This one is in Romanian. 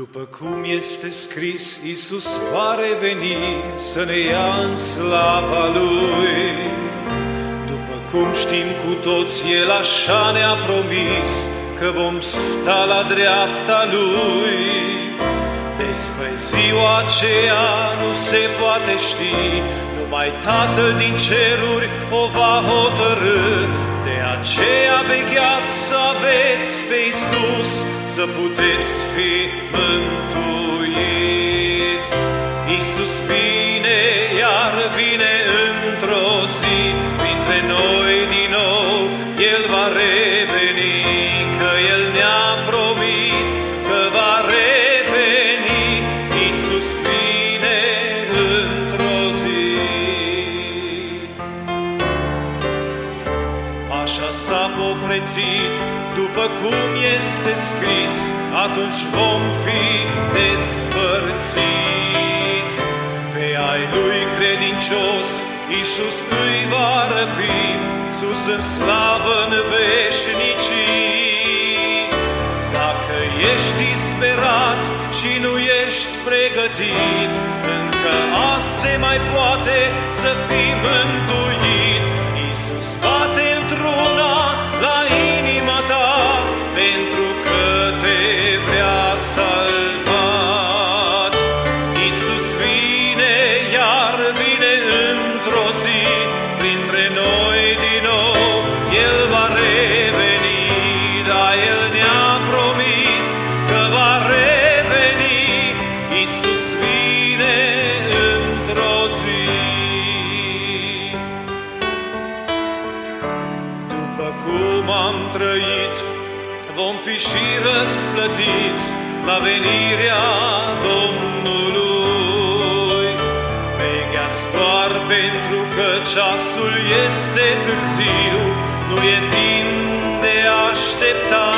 După cum este scris, Iisus va reveni să ne ia în slava Lui. După cum știm cu toți, El așa ne-a promis că vom sta la dreapta Lui. Despre ziua aceea nu se poate ști, numai Tatăl din ceruri o va hotărî. De aceea vegheați să aveți pe Iisus, să puteți fi mântuiți. Iisus vine, iar vine într-o zi, printre noi din nou El va reveni, că El ne-a promis că va reveni. Iisus vine într-o zi. Așa s-a povrețit, după cum este scris, atunci vom fi despărțiți. Pe ai Lui credincios, Iisus îi va răpi, sus în slavă în veșnicii. Dacă ești disperat și nu ești pregătit, încă azi se mai poate să fii mântuit. Iisus bate într-una la inima ta, pentru că te vrea salvat. Iisus vine, iar vine într-o zi, printre noi din nou El va reveni. Da, El ne-a promis că va reveni. Iisus vine într-o zi. După cum am trăit, vom fi și răsplătiți la venirea Domnului. Vegheați doar pentru că ceasul este târziu, nu e timp de așteptare.